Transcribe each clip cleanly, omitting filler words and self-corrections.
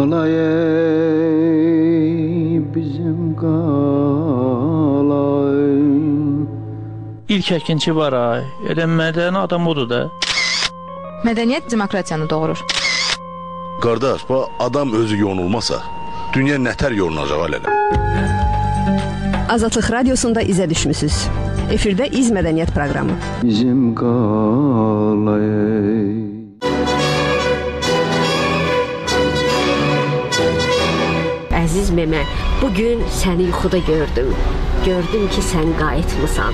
qalay bizim qalay. İlk əkinçi var ay, elə mədəni adam odur da. Mədəniyyət demokratiyanı doğurur. Qardaş, bu adam özü yonulmasa, dünya nətər yolunacaq alələ? Azadlıq Radiosunda izə düşmüsünüz. Efirdə İz Mədəniyyət proqramı. Bizim qalay. Əziz Memə, bugün səni yuxuda gördüm. Gördüm ki, sən qayıtmısan.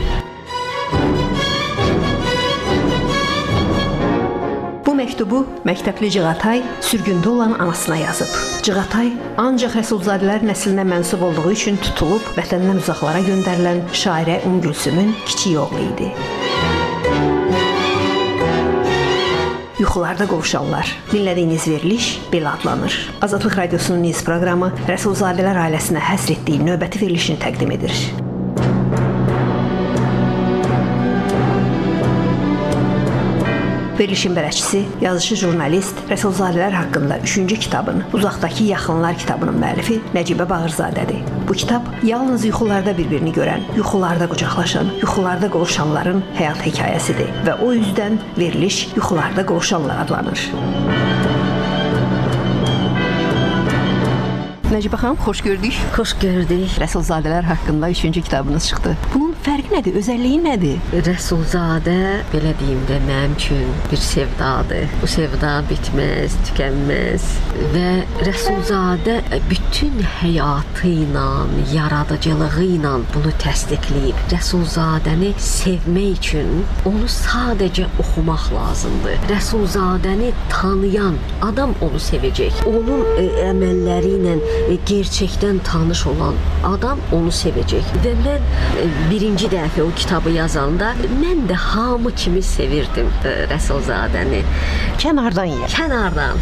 Bu məktubu məktəbli Cığatay sürgündə olan anasına yazıb. Cığatay ancaq Rəsulzadələr nəslinə mənsub olduğu üçün tutulub vətəndən uzaqlara göndərilən şairə Gülsümün kiçik oğlu idi. Yuxularda qovuşanlar. Dinlədiyiniz veriliş belə adlanır. Azadlıq Radiosunun Niz proqramı Rəsulzadələr ailəsinə həsr etdiyi növbəti verilişini təqdim edir. Verilişin bələdçisi, yazışı jurnalist Rəsulzadələr haqqında 3-cü kitabın Uzaqdakı Yaxınlar kitabının müəllifi Nəcibə Bağırzadədir. Bu kitab yalnız yuxularda bir-birini görən, yuxularda qucaqlaşan, yuxularda qovuşanların həyat hekayəsidir və o yüzdən veriliş Yuxularda Qovuşanlar adlanır. Nəcibə xanım, xoş gördük. Xoş gördük. Rəsulzadələr haqqında 3-cü kitabınız çıxdı. Bunun fərqi nədir, özəlliyi nədir? Rəsulzadə, belə deyim də, mənim üçün bir sevdadır. Bu sevda bitməz, tükənməz və Rəsulzadə bütün həyatı ilə, yaradıcılığı ilə bunu təsdiqləyib. Rəsulzadəni sevmək üçün onu sadəcə oxumaq lazımdır. Rəsulzadəni tanıyan adam onu sevəcək. Onun əməlləri ilə gerçəkdən tanış olan adam onu sevəcək. Və mən birinci dəfə o kitabı yazanda mən də hamı kimi sevirdim Rəsulzadəni. Kənardan yer. Kənardan.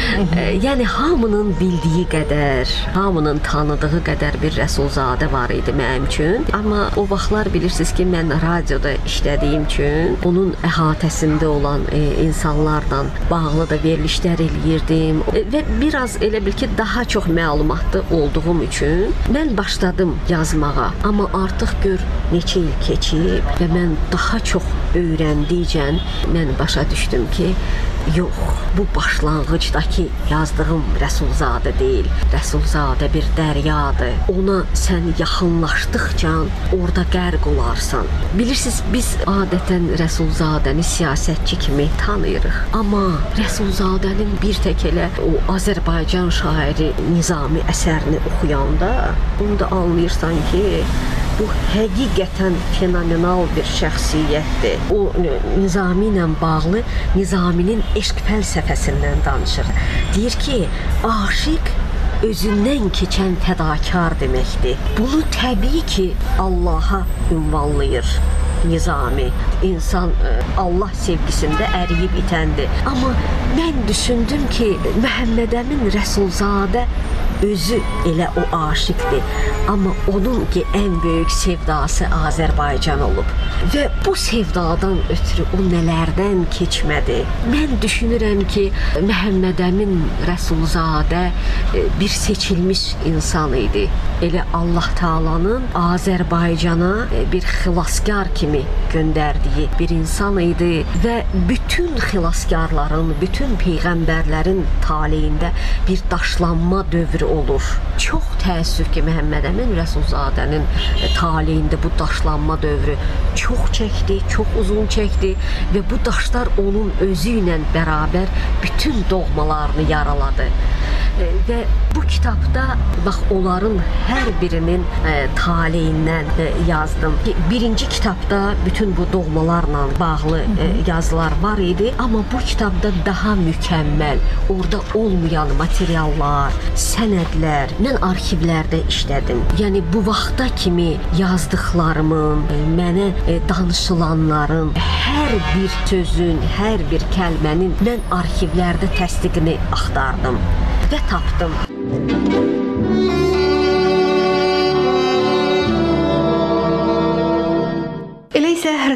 Yəni hamının bildiyi qədər, hamının tanıdığı qədər bir Rəsulzadə var idi mənim üçün. Amma o vaxtlar bilirsiniz ki, mən radioda işlədiyim üçün onun əhatəsində olan insanlarla bağlı da verilişlər eləyirdim və biraz elə bil ki, daha çox məlumatlı olduğum üçün mən başladım yazmağa. Amma artıq gör neçə il keçib və mən daha çox öyrəndikcə mən başa düşdüm ki, yox, bu başlanğıcdakı yazdığım Rəsulzadə deyil. Rəsulzadə bir dəryadır. Ona sən yaxınlaşdıqca orada qərq olarsan. Bilirsiniz, biz adətən Rəsulzadəni siyasətçi kimi tanıyırıq. Amma Rəsulzadənin bir tək elə o Azərbaycan şairi Nizami əsərini oxuyanda bunu da anlayırsan ki, bu həqiqətən fenomenal bir şəxsiyyətdir. O Nizami ilə bağlı Nizaminin eşq fəlsəfəsindən danışır. Deyir ki, aşiq özündən keçən fədakar deməkdir. Bunu təbii ki, Allaha ünvanlayır Nizami. İnsan Allah sevgisində əriyib itəndir. Amma mən düşündüm ki, Məhəmməd Əmin Rəsulzadə özü elə o aşiqdir. Amma onun ki, ən böyük sevdası Azərbaycan olub. Və bu sevdadan ötürü o nələrdən keçmədi. Mən düşünürəm ki, Məhəmməd Əmin Rəsulzadə bir seçilmiş insan idi. Elə Allah Taalanın Azərbaycana bir xilaskar kimi göndərdiyi bir insan idi və bütün xilaskarların, bütün peyğəmbərlərin taleyində bir daşlanma dövrü olur. Çox təəssüf ki, Məhəmməd Əmin Rəsulzadənin taleyində bu daşlanma dövrü çox çəkdi, çox uzun çəkdi və bu daşlar onun özü ilə bərabər bütün doğmalarını yaraladı. Və bu kitabda bax onların hər birinin taleyindən yazdım. Birinci kitabda bütün bu doğmalarla bağlı yazılar var idi, amma bu kitabda daha mükəmməl, orada olmayan materiallar, sənədlər, mən arxivlərdə işlədim. Yəni bu vaxta kimi yazdıqlarımın, mənə danışılanların, hər bir sözün, hər bir kəlmənin mən arxivlərdə təsdiqini axtardım və tapdım.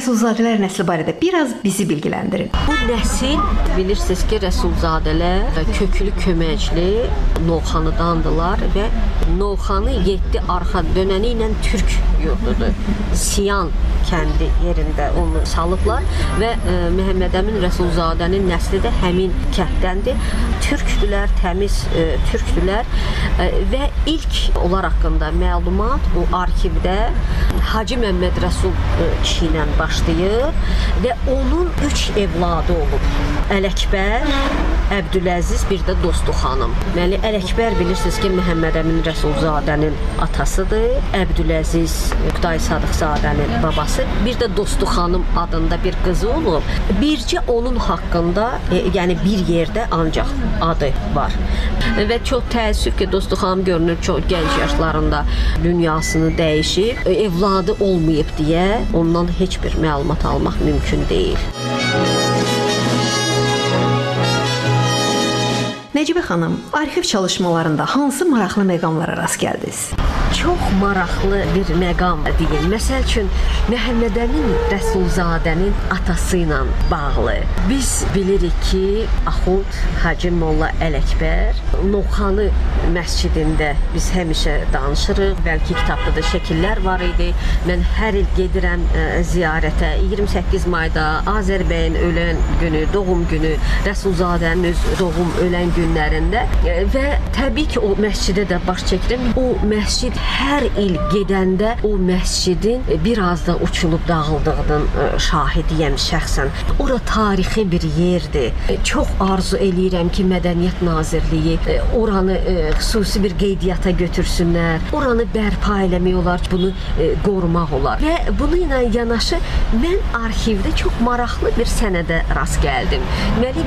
Rəsulzadələr nəsli barədə biraz bizi bilgiləndirin. Bu nəsil bilirsiniz ki, Rəsulzadələr köklü köməkli Novxanıdandılar və Novxanı 7 arxa dönəni ilə Türk yurdudur. Siyan kəndi yerində onu salıblar və Məhəmməd Əmin Rəsulzadənin nəsli də həmin kənddəndir. Türkdülər, təmiz türkdülər və ilk onlar haqqında məlumat bu arxivdə Hacı Məmməd Rəsul kişi ilə başlayır və onun 3 evladı olub. Ələkbər, Əbdüləziz, bir də Dostu xanım. Deməli, Ələkbər bilirsiniz ki, Məhəmməd Əmin Rəsulzadənin atasıdır. Əbdüləziz Oqtay Sadıqzadənin babası. Bir də Dostu xanım adında bir qızı olub. Bircə onun haqqında, yəni bir yerdə ancaq adı var. Və çox təəssüf ki, Dostu xanım görünür çox gənc yaşlarında dünyasını dəyişib. Evladı olmayıb deyə ondan heç bir məlumat almaq mümkün deyil. Nəcibə xanım, arxiv çalışmalarında hansı maraqlı məqamlara rast gəldiniz? Çox maraqlı bir məqam deyil. Məsəl üçün, Məhəmməd Əmin Rəsulzadənin atası ilə bağlı. Biz bilirik ki, Axund Hacı Molla Ələkbər Novxanı məscidində biz həmişə danışırıq. Bəlkə kitabda da şəkillər var idi. Mən hər il gedirəm ziyarətə. 28 mayda Azərbəyin ölən günü, doğum günü, Rəsulzadənin öz doğum ölən günlərində və təbii ki, o məscidə də baş çəkirəm. O məscid hər il gedəndə o məscidin biraz da uçulub dağıldığının şahidiyəm şəxsən. Ora tarixi bir yerdir. Çox arzu eləyirəm ki, Mədəniyyət Nazirliyi oranı xüsusi bir qeydiyyata götürsünlər. Oranı bərpa eləmək olar, bunu qorumaq olar. Və bunu ilə yanaşı mən arxivdə çox maraqlı bir sənədə rast gəldim. Deməli,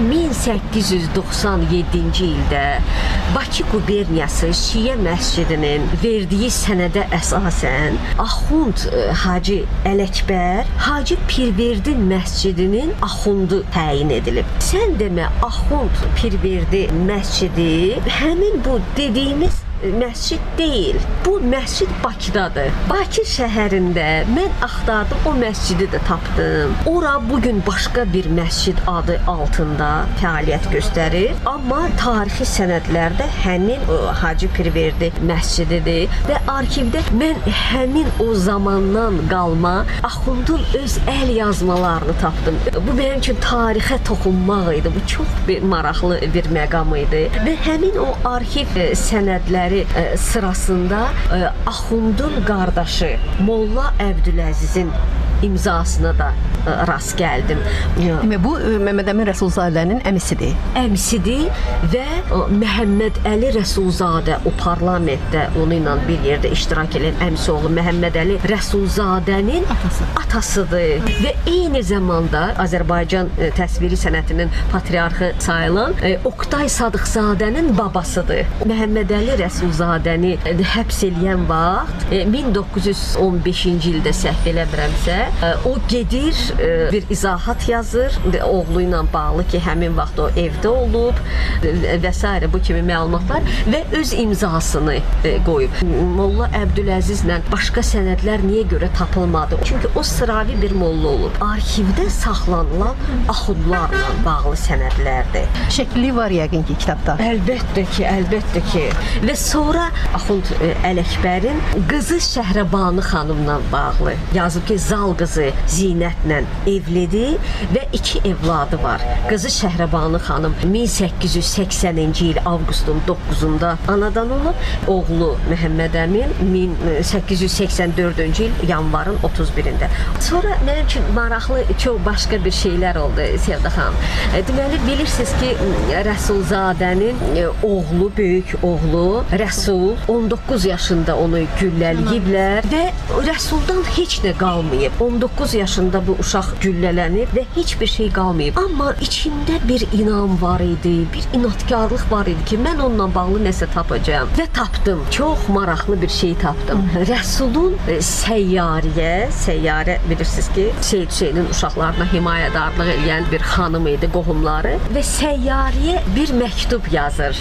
1897-ci ildə Bakı quberniyası Şiyə məscidinin verdiyi sənədə əsasən Axund Hacı Ələkbər Hacı Pirverdi məscidinin axundu təyin edilib. Sən demə, Axund Pirverdi məscidi həmin bu dediyimiz məscid deyil. Bu məscid Bakıdadır. Bakı şəhərində mən axtardım, o məscidi də tapdım. Ora bugün başqa bir məscid adı altında fəaliyyət göstərir. Amma tarixi sənədlərdə həmin Hacı Pirverdi məscididir və arxivdə mən həmin o zamandan qalma Axundun öz əl yazmalarını tapdım. Bu mənim üçün tarixə toxunmaq idi. Bu çox bir maraqlı bir məqam idi və həmin o arxiv sənədləri sırasında Axundun qardaşı Molla Əbdüləzizin imzasına da rast gəldim. Bu Məhəmməd Əmin Rəsulzadənin əmisidir. Əmisidir və Məhəmməd Əli Rəsulzadə o parlamentdə onu ilə bir yerdə iştirak edən əmisi oğlu Məhəmməd Əli Rəsulzadənin atasıdır və eyni zamanda Azərbaycan təsviri sənətinin patriarxı sayılan Oqtay Sadıqzadənin babasıdır. Məhəmməd Əli Rəsulzadəni həbs eləyən vaxt 1915-ci ildə səhv eləmirəmsə o gedir, bir izahat yazır oğlu ilə bağlı ki, həmin vaxt o evdə olub və s. bu kimi məlumatlar və öz imzasını qoyub. Molla Əbdüləzizlə başqa sənədlər niyə görə tapılmadı? Çünki o sıravi bir molla olub. Arxivdə saxlanılan axundlarla bağlı sənədlərdir. Şəkli var yəqin ki, kitabda. Əlbəttə ki. Və sonra Axund Ələkbərin qızı Şəhrəbanu xanımla bağlı yazıb ki, Zal qızı Zinətlə evlidir və 2 evladı var. Qızı Şəhrəbanu xanım 1880-ci il avqustun 9-da anadan olub. Oğlu Məhəmməd Əmin 1884-cü il yanvarın 31-də. Sonra mənim üçün maraqlı çox başqa bir şeylər oldu Sevda xanım. Deməli, bilirsiniz ki, Rəsulzadənin oğlu, böyük oğlu Rəsul 19 yaşında onu güllələyiblər və Rəsuldan heç nə qalmayıb. 19 yaşında bu uşaq güllələnib və heç bir şey qalmayıb. Amma içində bir inam var idi, bir inatkarlıq var idi ki, mən onunla bağlı nəsə tapacağam. Və tapdım. Çox maraqlı bir şey tapdım. Rəsulun Səyyarə bilirsiniz ki, Seyid Hüseynin uşaqlarına himayədarlıq edən bir xanım idi, qohumları və Səyyarəyə bir məktub yazır.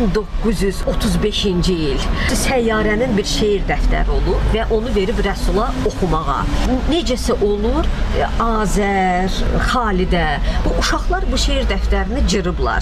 1935-ci il. Səyyarənin bir şeir dəftəri olur və onu verib Rəsula oxumağa. Necəsə olur, Azər, Xalidə, bu uşaqlar bu şeir dəftərini cırıblar.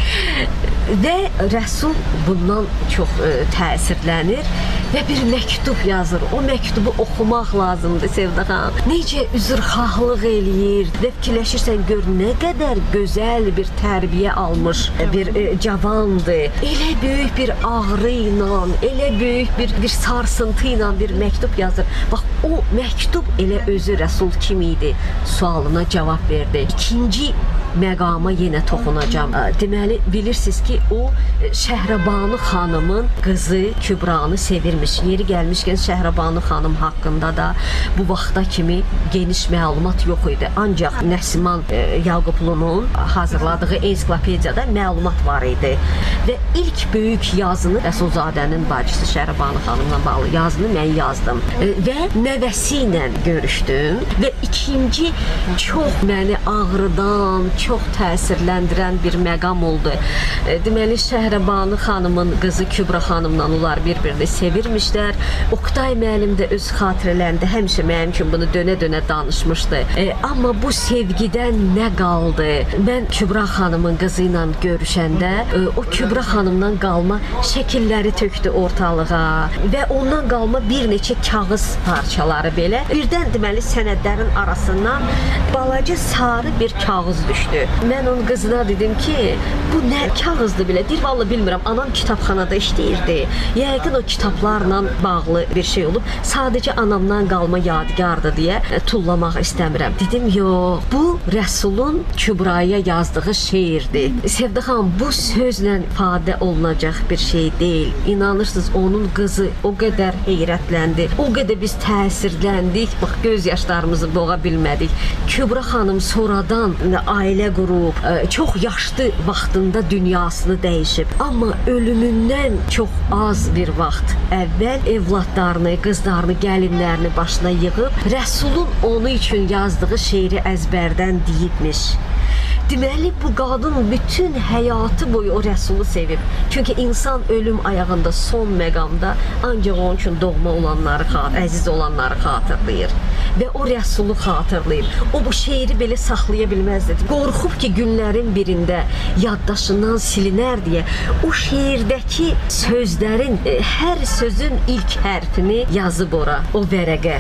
Və Rəsul bundan çox təsirlənir və bir məktub yazır. O məktubu oxumaq lazımdır Sevda xanım. Necə üzrxahlıq eləyir və fikirləşirsən gör nə qədər gözəl bir tərbiyə almış bir cavandır. Elə böyük bir ağrı ilə, elə böyük bir sarsıntı ilə bir məktub yazır. Bax o məktub elə özü Rəsul kim idi sualına cavab verdi. İkinci məqama yenə toxunacağam. Deməli bilirsiniz ki o Şəhrəbanu xanımın qızı Kübranı sevirmiş. Yeri gəlmişkən Şəhrəbanu xanım haqqında da bu vaxta kimi geniş məlumat yox idi. Ancaq Nəsiman Yaqublu'nun hazırladığı ensiklopediyada məlumat var idi. Və ilk böyük yazını Rəsulzadənin bacısı Şəhrəbanu xanımla bağlı yazını mən yazdım. Və nəvəsi ilə görüşdüm və ikinci çox məni ağrıdan, çox təsirləndirən bir məqam oldu. Deməli Şəhrəbanu xanımın qızı Kübra xanımla onlar bir-birini sevirmişlər. Oktay müəllim də öz xatirələrində həmişə mənim üçün bunu dönə-dönə danışmışdı. Amma bu sevgidən nə qaldı? Mən Kübra xanımın qızı ilə görüşəndə o Kübra xanımdan qalma şəkilləri tökdü ortalığa və ondan qalma bir neçə kağız parçaları belə. Birdən deməli sənədlərin arasından balaca sarı bir kağız düşdü. Mən onun qızına dedim ki, bu nə kağızdır belə? Deyir, vallahi bilmirəm, anam kitabxanada işləyirdi. Yəqin o kitablarla bağlı bir şey olub. Sadəcə anamdan qalma yadigardır deyə tullamaq istəmirəm. Dedim, yox, bu Rəsulun Kübraya yazdığı şeirdir. Sevda xanım, bu sözlə ifadə olunacaq bir şey deyil. İnanırsınız, onun qızı o qədər heyrətləndi, o qədər biz təsirləndik, bax göz yaşlarımızı boğa bilmədik. Kübra xanım sonradan ailə qurub, çox yaşlı vaxtında dünyasını dəyişib. Amma ölümündən çox az bir vaxt əvvəl evladlarını, qızlarını, gəlinlərini başına yığıb, Rəsulun onu üçün yazdığı şeiri əzbərdən deyibmiş. Deməli, bu qadın bütün həyatı boyu o Rəsulu sevib. Çünki insan ölüm ayağında son məqamda ancaq onun üçün doğma olanları, əziz olanları xatırlayır. Və o Rəsulu xatırlayıb. O bu şeiri belə saxlaya bilməzdi. Qorxub ki, günlərin birində yaddaşından silinər deyə o şeirdəki sözlərin, hər sözün ilk hərfini yazıb ora, o vərəqə.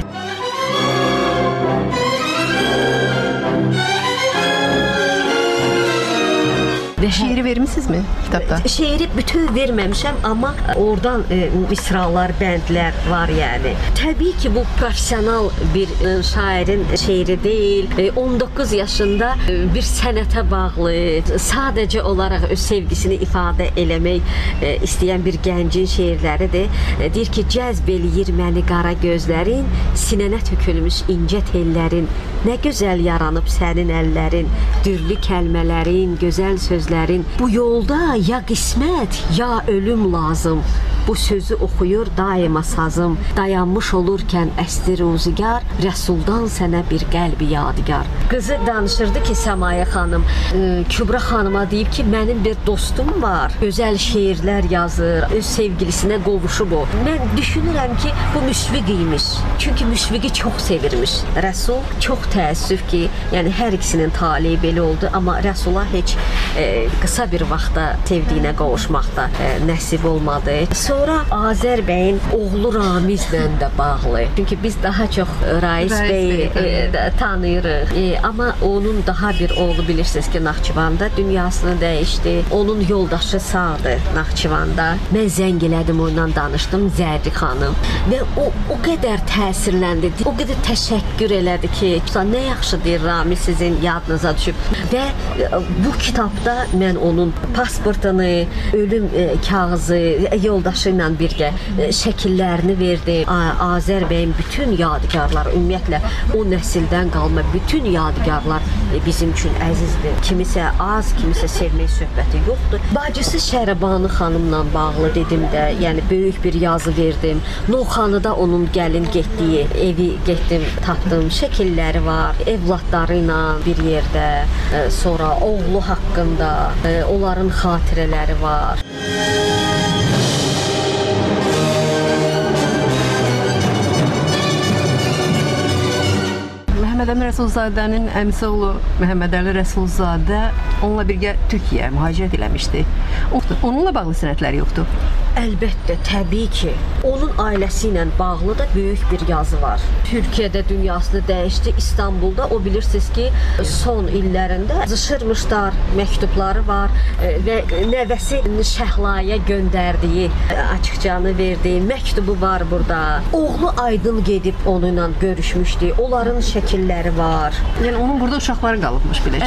Şeiri vermisinizmi kitabda? Şeiri bütün verməmişəm, amma oradan misralar, bəndlər var yəni. Təbii ki, bu professional bir şairin şeiri deyil. 19 yaşında bir sənətə bağlı, sadəcə olaraq öz sevgisini ifadə eləmək istəyən bir gəncin şeirləridir. Deyir ki, cəzb eləyir məni qara gözlərin, sinənə tökülmüş incə tellərin, nə gözəl yaranıb sənin əllərin, dürlü kəlmələrin, gözəl sözlərin. Bu yolda ya qismət, ya ölüm lazım. Bu sözü oxuyur daima sazım. Dayanmış olurkən əsli ruzigar, Rəsuldan sənə bir qəlbi yadigar. Qızı danışırdı ki, Səmaya xanım, Kübra xanıma deyib ki, mənim bir dostum var, gözəl şeirlər yazır, öz sevgilisinə qovuşub o. Mən düşünürəm ki, bu Müşfiq imiş. Çünki Müşfiqi çox sevirmiş. Rəsul çox təəssüf ki, yəni hər ikisinin taleyi belə oldu, amma Rəsula heç qısa bir vaxtda sevdiyinə qovuşmaqda nəsib olmadı. Sonra Azər bəyin oğlu Ramizlə də bağlı. Çünki biz daha çox Rais bəyi tanıyırıq. Amma onun daha bir oğlu bilirsiniz ki, Naxçıvanda dünyasını dəyişdi. Onun yoldaşı sağdır Naxçıvanda. Mən zəng elədim, ondan danışdım, Zərri xanım. Və o qədər təsirləndi, o qədər təşəkkür elədi ki, nə yaxşı deyir Ramiz sizin yadınıza düşüb. Və bu kitabda mən onun pasportunu, ölüm kağızı, yoldaşı ilə birgə şəkillərini verdim. Azər bəyin bütün yadigarları, ümumiyyətlə o nəsildən qalma bütün yadigarlar bizim üçün əzizdir. Kimisə az, kimisə sevmək söhbəti yoxdur. Bacısı Şəhrəbanu xanımla bağlı dedim də, yəni böyük bir yazı verdim. Novxanıda onun gəlin getdiyi evi getdim, tapdım. Şəkilləri var, evladları ilə bir yerdə, sonra oğlu haqqında, onların xatirələri var. Məhəmməd Əmin Rəsulzadənin əmisi oğlu Məhəmməd Əli Rəsulzadə onunla birgə Türkiyəyə mühacirət eləmişdi. Onunla bağlı sənədləri yoxdur. Əlbəttə, təbii ki, onun ailəsi ilə bağlı da böyük bir yazı var. Türkiyədə dünyasını dəyişdi, İstanbulda o bilirsiniz ki, son illərində yazışırmışlar, məktubları var və nəvəsi Şəhlaya göndərdiyi, açıqcanı verdiyi məktubu var burada. Oğlu Aydın gedib onunla görüşmüşdü, onların şəkilləri var. Yəni onun burada uşaqları qalıbmış belə.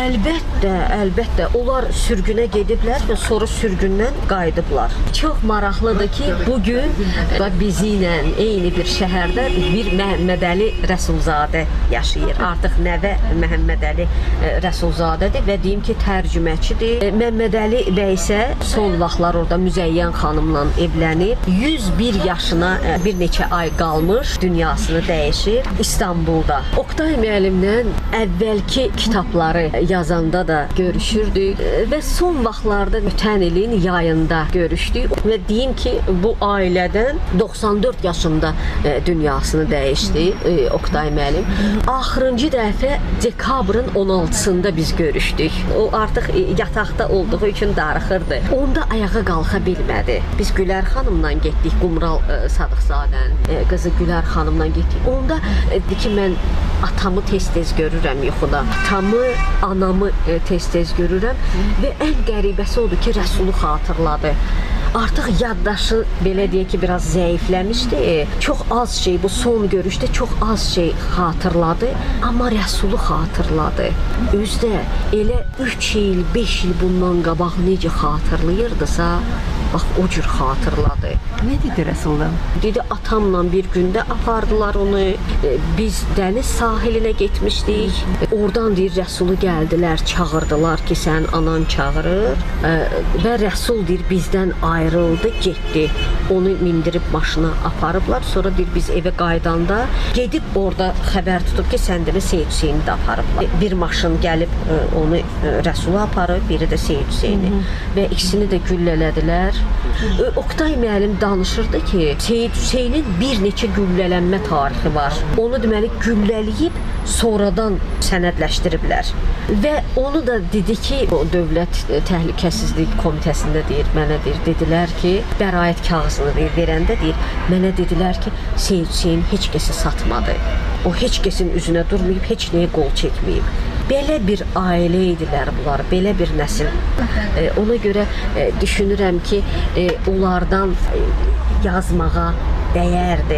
Əlbəttə, onlar sürgünə gediblər və sonra sürgündən qayıdıblar. Çox maraqlıdır ki, bugün bizi ilə eyni bir şəhərdə bir Məhəmməd Əli Rəsulzadə yaşayır. Artıq nəvə Məhəmməd Əli Rəsulzadədir və deyim ki, tərcüməçidir. Məhəmməd Əli bəy isə son vaxtlar orada Müzəyyən xanımla evlənib. 101 yaşına bir neçə ay qalmış, dünyasını dəyişir İstanbulda. Oktay müəllimlə əvvəlki kitabları yazanda da görüşürdük və son vaxtlarda ötən ilin yayında görüşdük və deyim ki, bu ailədən 94 yaşında dünyasını dəyişdi Oktay müəllim. Axırıncı dəfə dekabrın 16-sında biz görüşdük. O artıq yataqda olduğu üçün darıxırdı. Onda ayağa qalxa bilmədi. Biz Gülər xanımla getdik, Qumral Sadıqzadənin qızı Gülər xanımla getdik. Onda dedi ki, mən atamı tez-tez görürəm yuxuda. Atamı, anamı tez-tez görürəm və ən qəribəsi odur ki, Rəsulu xatırladı. Artıq yaddaşı belə deyək ki, biraz zəifləmişdi. Çox az şey, bu son görüşdə çox az şey xatırladı, amma Rəsulu xatırladı. Özdə elə 3 il, 5 il bundan qabaq necə xatırlayırdısa, bax o cür xatırladı. Nə dedi Rəsuldan? Dedi, atamla bir gündə apardılar onu. Biz dəniz sahilinə getmişdik. Oradan deyir, Rəsulu gəldilər, çağırdılar ki, sən anan çağırır. Və Rəsul deyir, bizdən ayrıldı, getdi. Onu mindirib maşına aparıblar. Sonra deyir, biz evə qaydanda gedib orada xəbər tutub ki, sən demə Seyid Hüseyni də aparıblar. Bir maşın gəlib onu Rəsulu aparıb, biri də Seyid Hüseyni. Və ikisini də güllələdilər. Oktay müəllim danışırdı ki, Seyid Hüseynin bir neçə güllələnmə tarixi var. Onu deməli güllələyib sonradan sənədləşdiriblər. Və onu da dedi ki, o Dövlət Təhlükəsizlik Komitəsində deyir, mənə deyir, dedilər ki, bəraət kağızını deyir, verəndə deyir, mənə dedilər ki, Seyid Hüseyin heç kəsi satmadı. O heç kəsin üzünə durmayıb, heç nəyə qol çəkməyib. Belə bir ailə idilər bunlar, belə bir nəsil. Ona görə düşünürəm ki, onlardan yazmağa dəyərdi.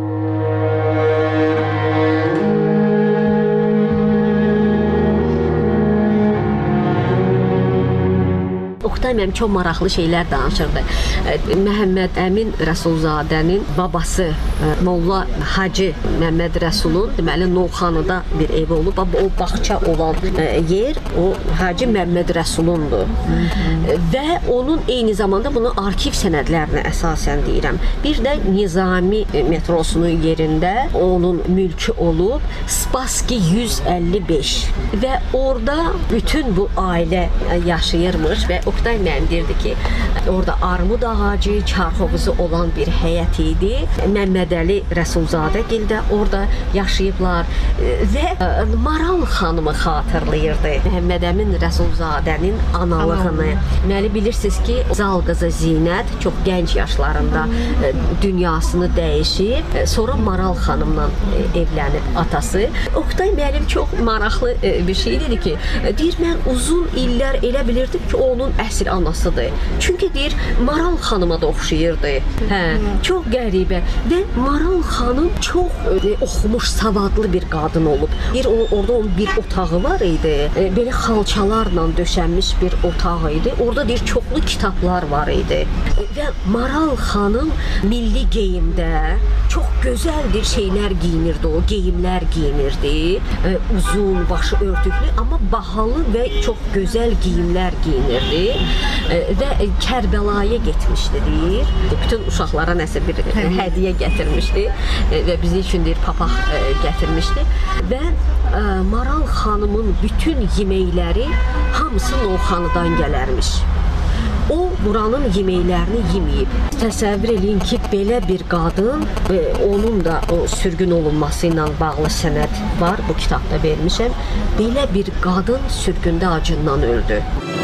Oktay müəllim çox maraqlı şeylər danışırdı. Məhəmməd Əmin Rəsulzadənin babası Molla Hacı Məmməd Rəsulun deməli Novxanıda bir ev olub. O bağça olan yer o Hacı Məmməd Rəsulundur. Və onun eyni zamanda bunu arxiv sənədlərinə əsasən deyirəm. Bir də Nizami metrosunun yerində onun mülkü olub Spassky 155 və orada bütün bu ailə yaşayırmış və Oktay müəllim deyirdi ki, orada armud ağacı, çarxovuzu olan bir həyət idi. Məmməd Əli Rəsulzadəgildə orada yaşayıblar və Maral xanımı xatırlayırdı. Məhəmməd Əmin Rəsulzadənin analığını. Deməli bilirsiniz ki, Zal qızı Zinət çox gənc yaşlarında dünyasını dəyişib, sonra Maral xanımla evlənib atası. Oktay müəllim çox maraqlı bir şey dedi ki, deyir, mən uzun illər elə bilirdim ki, onun əsl anasıdır. Çünki deyir, Maral xanıma da oxşayırdı. Çox qəribə. Və Maral xanım çox oxumuş, savadlı bir qadın olub. Orada onun bir otağı var idi. Belə xalçalarla döşənmiş bir otağı idi. Orada deyir, çoxlu kitablar var idi. Və Maral xanım milli geyimdə çox gözəldir şeylər giyinirdi o, geyimlər giyinirdi. Uzun, başı örtüklü, amma bahalı və çox gözəl geyimlər giyinirdi. Və Kərbəlaya getmişdi deyir. Bütün uşaqlara nəsə bir hədiyyə gətirmişdi və bizi üçün deyir papaq gətirmişdi. Və Maral xanımın bütün yeməkləri hamısı Novxanıdan gələrmiş. O buranın yeməklərini yeməyib. Təsəvvür eləyin ki, belə bir qadın, onun da o sürgün olunması ilə bağlı sənəd var, bu kitabda vermişəm. Belə bir qadın sürgündə acından öldü.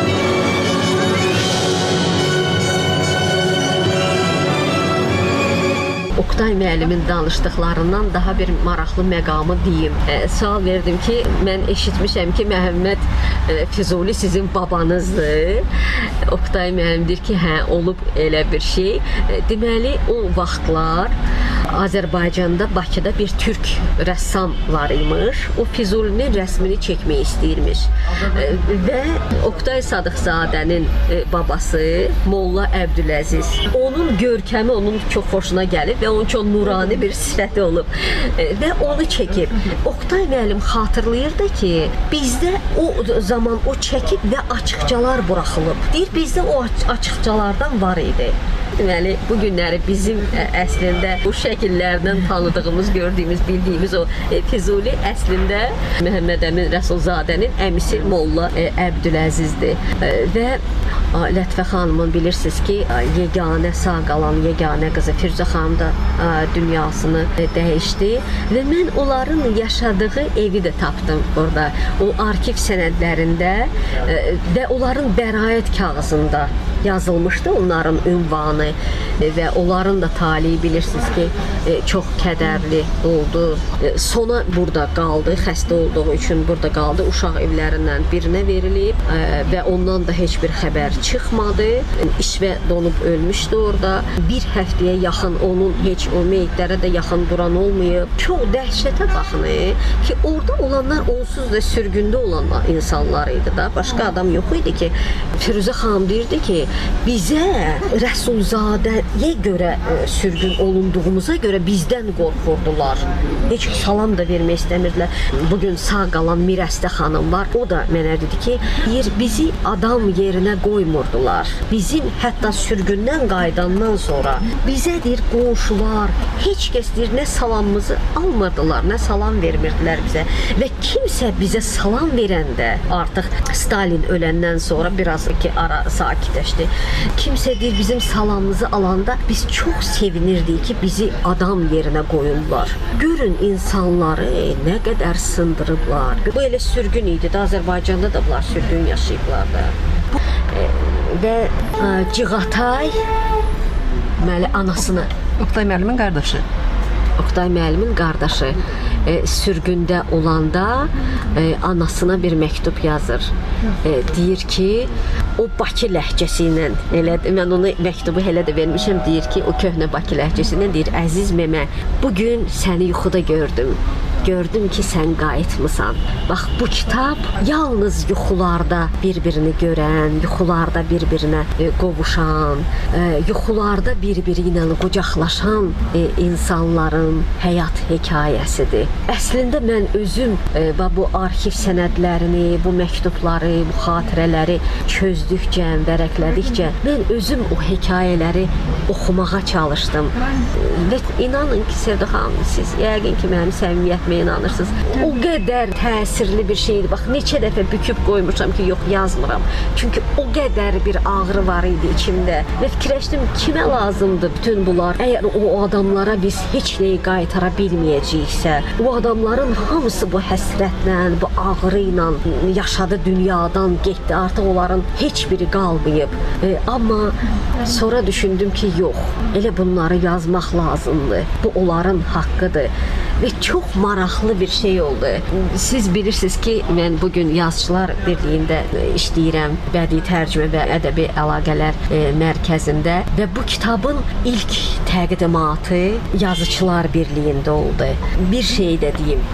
Oktay müəllimin danışdıqlarından daha bir maraqlı məqamı deyim. Sual verdim ki, mən eşitmişəm ki, Məhəmməd Füzuli sizin babanızdır. Oktay müəllim deyir ki, hə, olub elə bir şey. Deməli, o vaxtlar Azərbaycanda, Bakıda bir türk rəssam var imiş. O Füzulinin rəsmini çəkmək istəyirmiş. Və Oktay Sadıqzadənin babası Molla Əbdüləziz. Onun görkəmi onun çox xoşuna gəlib və onun çox nurani bir sifəti olub və onu çəkib. Oktay müəllim xatırlayırdı ki, bizdə o zaman o çəkib və açıqcalar buraxılıb. Deyir, bizdə o açıqcalardan var idi. Deməli, bu günləri bizim əslində bu şəkillərdən tanıdığımız, gördüyümüz, bildiyimiz o Füzuli əslində Məhəmməd Əmin Rəsulzadənin əmisi Molla Əbdüləzizdir. Və Lətifə xanımın bilirsiniz ki, yeganə sağ qalan yeganə qızı Firuzə xanım da dünyasını dəyişdi və mən onların yaşadığı evi də tapdım orada. O arxiv sənədlərində və onların bəraət kağızında yazılmışdı onların ünvanı və onların da talihi bilirsiniz ki, çox kədərli oldu. Sona burada qaldı, xəstə olduğu üçün burada qaldı. Uşaq evlərindən birinə verilib və ondan da heç bir xəbər çıxmadı. İşvə donub ölmüşdü orada. Bir həftəyə yaxın onun heç o meyitlərə də yaxın duran olmayıb. Çox dəhşətə baxın ki, orada olanlar onsuz da sürgündə olan insanlar idi da. Başqa adam yox idi ki, Firuzə xanım deyirdi ki, bizə Rəsulzadəyə görə sürgün olunduğumuza görə bizdən qorxurdular. Heç salam da vermək istəmirdilər. Bugün sağ qalan Mirəstə xanım var. O da mənə dedi ki, bizi adam yerinə qoymurdular. Bizim hətta sürgündən qayıdandan sonra bizə deyir qonşular, heç kəs deyir nə salamımızı almırdılar, nə salam vermirdilər bizə. Və kimsə bizə salam verəndə, artıq Stalin öləndən sonra biraz ki ara sakitləşdi. Kimsə deyir bizim salamımızı alanda biz çox sevinirdik ki, bizi adam yerinə qoyurlar. Görün insanları nə qədər sındırıblar. Bu elə sürgün idi də, Azərbaycanda da bunlar sürgün yaşayıblar da. Və Cığatay anasını, Oktay müəllimin qardaşı. Oktay müəllimin qardaşı sürgündə olanda anasına bir məktub yazır. Deyir ki, o Bakı ləhcəsi ilə, mən onu məktubu hələ də vermişəm, deyir ki, o köhnə Bakı ləhcəsi ilə deyir, əziz memə, bugün səni yuxuda gördüm. Gördüm ki, sən qayıtmısan. Bax, bu kitab yalnız yuxularda bir-birini görən, yuxularda bir-birinə qovuşan, yuxularda bir-biri ilə qucaqlaşan insanların həyat hekayəsidir. Əslində mən özüm bu arxiv sənədlərini, bu məktubları, bu xatirələri çözdükcə, vərəqlədikcə mən özüm o hekayələri oxumağa çalışdım. Və inanın ki, Sevda xanım, siz yəqin ki, mənim səmimiyyətimi inanırsınız. O qədər təsirli bir şeydir. Bax, neçə dəfə büküb qoymuşam ki, yox, yazmıram. Çünki o qədər bir ağrı var idi içimdə. Və fikirləşdim, kimə lazımdır bütün bunlar? Əgər o adamlara biz heç nəyi qaytara bilməyəcəksə, o adamların hamısı bu həsrətlə, bu ağrı ilə yaşadı, dünyadan getdi. Artıq onların heç biri qalmayıb. Amma sonra düşündüm ki, yox, elə bunları yazmaq lazımdır. Bu onların haqqıdır. Və çox maraqlı bir şey oldu. Siz bilirsiniz ki, mən bugün Yazıçılar Birliyində işləyirəm, bədii tərcümə və ədəbi əlaqələr mərkəzində və bu kitabın ilk təqdimatı Yazıçılar Birliyində oldu. Bir şey də deyim,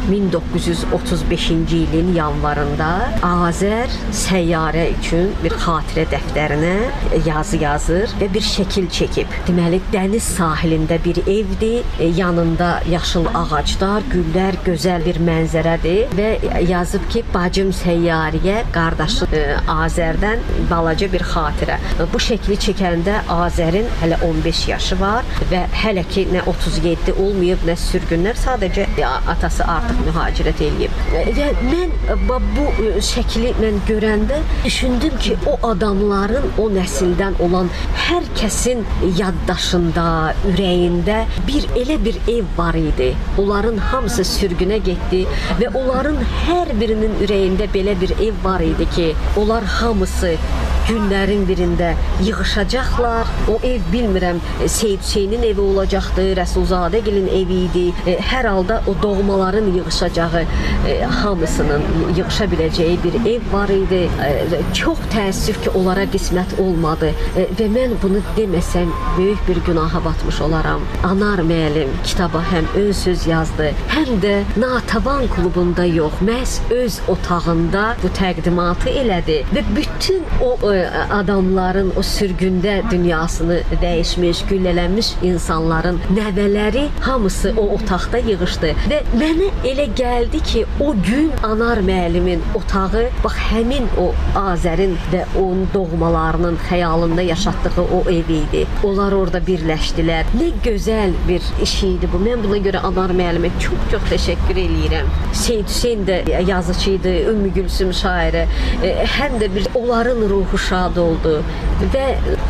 1935-ci ilin yanvarında Azər səyyarə üçün bir xatirə dəftərinə yazı yazır və bir şəkil çəkib. Deməli, dəniz sahilində bir evdir, yanında yaşıl ağac ağaclar, güllər, gözəl bir mənzərədir və yazıb ki, bacım Səyyariyə, qardaşı Azərdən balaca bir xatirə. Bu şəkli çəkəndə Azərin hələ 15 yaşı var və hələ ki nə 37 olmayıb, nə sürgünlər, sadəcə atası artıq mühacirət eləyib. Və mən bu şəkli mən görəndə düşündüm ki, o adamların, o nəsildən olan hər kəsin yaddaşında, ürəyində elə bir ev var idi. Onların hamısı sürgünə getdi və onların hər birinin ürəyində belə bir ev var idi ki, onlar hamısı günlərin birində yığışacaqlar. O ev bilmirəm, Seyid Hüseynin evi olacaqdı, Rəsulzadəgilin evi idi. Hər halda o doğmaların yığışacağı, hamısının yığışa biləcəyi bir ev var idi. Çox təəssüf ki, onlara qismət olmadı və mən bunu deməsəm böyük bir günaha batmış olaram. Anar müəllim kitaba həm ön söz yazdı, həm də Natəvan klubunda yox, məhz öz otağında bu təqdimatı elədi və bütün o adamların o sürgündə dünyasını dəyişmiş, güllələnmiş insanların nəvələri hamısı o otaqda yığışdı və mənə elə gəldi ki, o gün Anar müəllimin otağı bax həmin o Azərin və onun doğmalarının xəyalında yaşatdığı o ev idi. Onlar orada birləşdilər. Nə gözəl bir iş idi bu. Mən buna görə Anar müəllimə çox təşəkkür eləyirəm. Seyid Hüseyn də yazıcı idi, Ümmü Gülsüm şairi. Həm də bir onların ruhu şad oldu və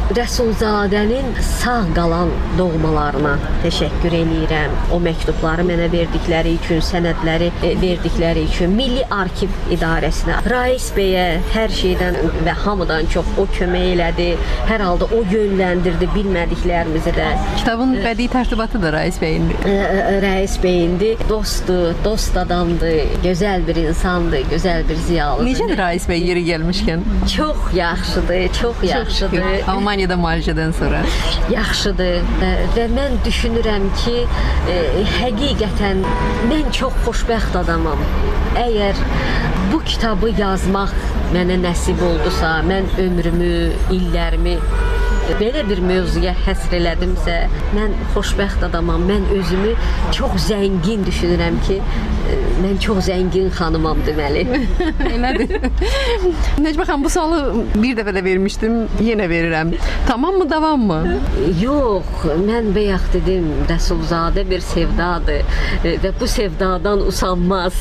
Rəsulzadənin sağ qalan doğmalarına təşəkkür eləyirəm. O məktubları mənə verdikləri üçün, sənədləri verdikləri üçün, Milli Arxiv İdarəsinə, Rais bəyə hər şeydən və hamıdan çox o kömək elədi. Hər halda o yönləndirdi bilmədiklərimizi də. Kitabın bədii tərtibatı da Rais bəyindi. Rais bəyindi. Dostdur, dost adamdır, gözəl bir insandır, gözəl bir ziyalıdır. Necədir Rais bəy yeri gəlmişkən? Çox yaxşıdır, çox yaxşıdır. Almaniyada müalicədən sonra. Yaxşıdır və mən düşünürəm ki, həqiqətən mən çox xoşbəxt adamam. Əgər bu kitabı yazmaq mənə nəsib oldusa, mən ömrümü, illərimi belə bir mövzuya həsr elədimsə, mən xoşbəxt adamam. Mən özümü çox zəngin düşünürəm ki, mən çox zəngin xanımam deməli. Elədir. Necmə xanım, bu sualı bir dəfə də vermişdim, yenə verirəm. Tamam mı, davam mı? Yox, mən bayaq dedim, Rəsulzadə bir sevdadır və bu sevdadan usanmaz.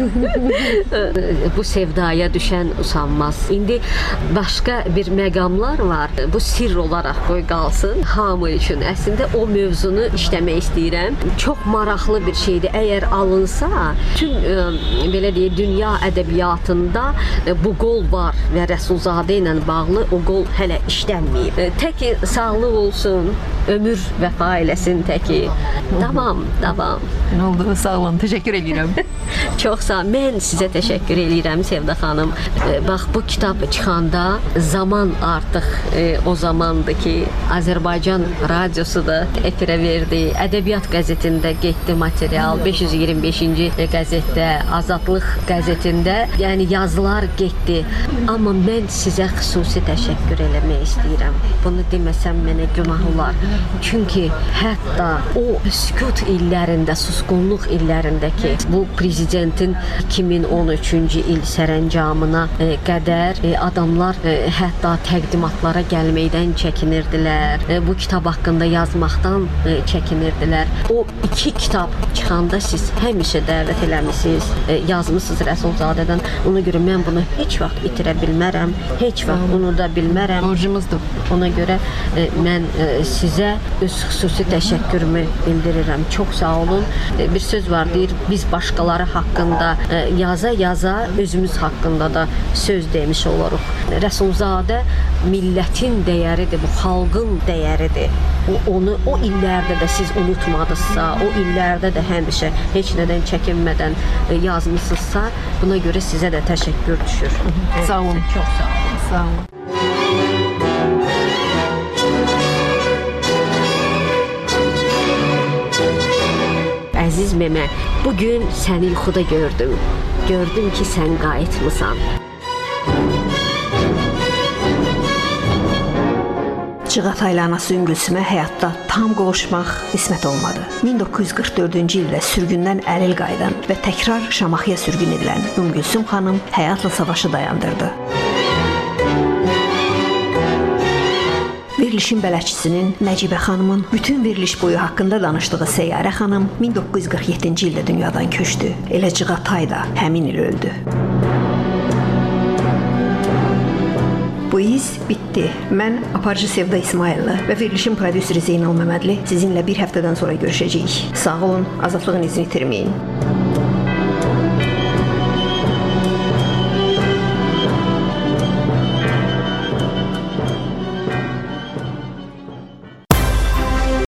Bu sevdaya düşən usanmaz. İndi başqa bir məqamlar var. Bu sirr olaraq qoy qalsın hamı üçün. Əslində o mövzunu işləmək istəyirəm. Çox maraqlı bir şeydir. Əgər alınsa, tüm belə deyək, dünya ədəbiyyatında bu qol var və Rəsulzadə ilə bağlı o qol hələ işlənməyib. Təki sağlıq olsun, ömür vəfa eləsin təki. Davam. Nə oldu? Sağ olun. Təşəkkür edirəm. Çox sağ ol. Mən sizə təşəkkür edirəm Sevda xanım. Bax, bu kitab çıxanda zaman artıq o zamandır ki, Azərbaycan radiosu da efirə verdi. Ədəbiyyat qəzetində getdi material, 525-ci qəzetdə, Azadlıq qəzetində, yəni yazılar getdi. Amma mən sizə xüsusi təşəkkür eləmək istəyirəm. Bunu deməsəm mənə günah olar. Çünki hətta o sükut illərində, susqunluq illərindəki bu prezidentin 2013-cü il sərəncamına qədər adamlar hətta təqdimatlara gəlməkdən çəkinirdilər. Bu kitab haqqında yazmaqdan çəkinirdilər. O iki kitab çıxanda siz həmişə dəvət eləmisiniz, yazmısınız Rəsulzadədən. Ona görə mən bunu heç vaxt itirə bilmərəm, heç vaxt unuda bilmərəm. Borcumuzdur. Ona görə mən sizə öz xüsusi təşəkkürümü bildirirəm. Çox sağ olun. Bir söz var, deyir, biz başqaları haqqında yaza-yaza özümüz haqqında da söz demiş oluruq. Rəsulzadə millətin dəyəridir, bu xalqın dəyəridir. Onu o illərdə də siz unutmadınızsa, o illərdə də həmişə heç nədən çəkinmədən yazmısınızsa, buna görə sizə də təşəkkür düşür. Sağ olun. Çox sağ olun. Sağ olun. Əziz memə, bugün səni yuxuda gördüm. Gördüm ki, sən qayıtmısan. Cığatay ilə anası Üngülsümə həyatda tam qovuşmaq qismət olmadı. 1944-cü ildə sürgündən əlil qayıdan və təkrar Şamaxıya sürgün edilən Üngülsüm xanım həyatla savaşı dayandırdı. Verilişin bələdçisinin Nəcibə xanımın bütün veriliş boyu haqqında danışdığı Səyyarə xanım 1947-ci ildə dünyadan köçdü. Elə Cığatay da həmin il öldü. Bu iz bitdi. Mən aparıcı Sevda İsmayıllı və verilişin prodüseri Zeynal Məmmədli sizinlə bir həftədən sonra görüşəcəyik. Sağ olun, azadlığın izini itirməyin.